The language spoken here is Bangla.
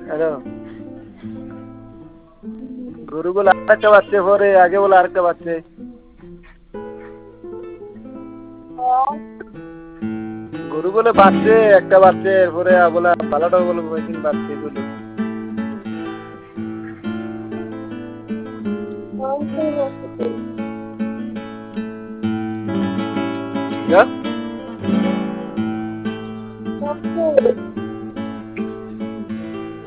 হ্যালো, গরুগুলো আরেকটা বাচ্চা পরে আগে বলে আরেকটা বাচ্চা। গরুগুলো বাচ্চে একটা বাচ্চা এরপরে বলে পালাটা বলে কয়েকদিন বাচ্চে গুলো। Yeah.